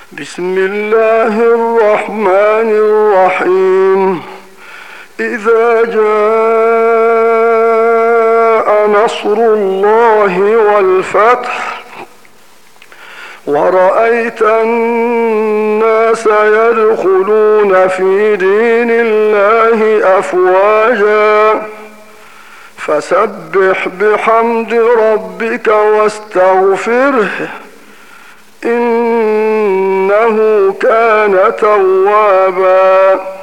بسم الله الرحمن الرحيم. إذا جاء نصر الله والفتح ورأيت الناس يدخلون في دين الله أفواجا فسبح بحمد ربك واستغفره إنه كان توابا.